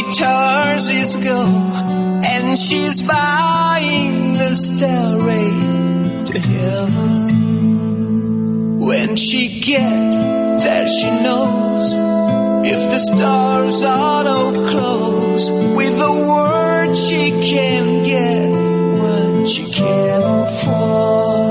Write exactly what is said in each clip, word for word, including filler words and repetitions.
guitars is go, and she's buying the stairway to heaven. When she gets there, she knows if the stars are no close, with a word she can get what she can afford.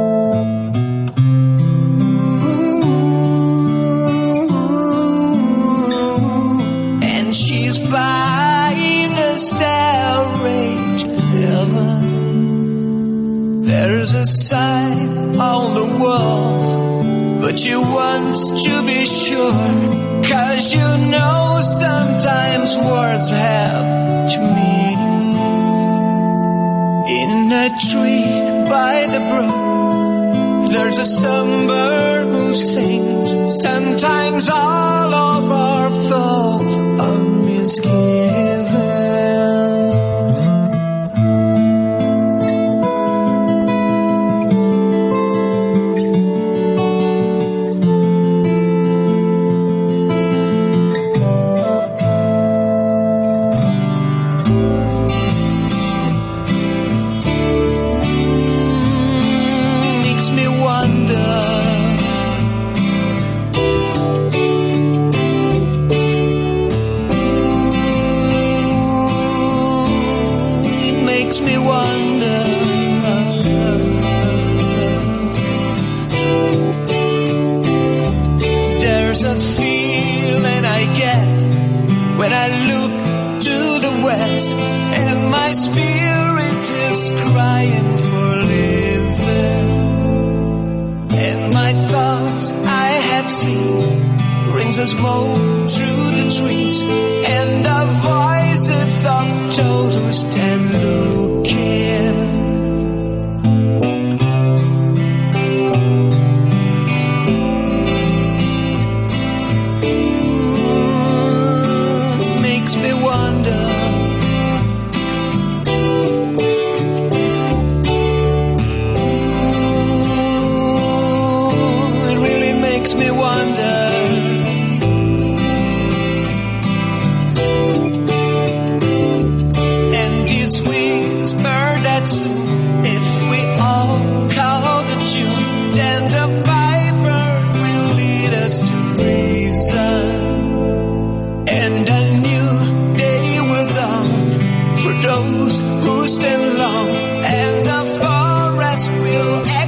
And she's buying a stairway to heaven. There's a sign on the wall, but you want to be sure, 'cause you know sometimes words have to mean. In a tree by the brook, there's a songbird who sings. Sometimes all of our thoughts are misgiven. And my spirit is crying for living, and my thoughts I have seen brings a smoke through the trees, and a voice of thought who stand looking. Makes me wonder. Makes me wonder. And this whisper that soon, if we all call the tune, then the piper will lead us to reason, and a new day will dawn for those who stand long, and the forest will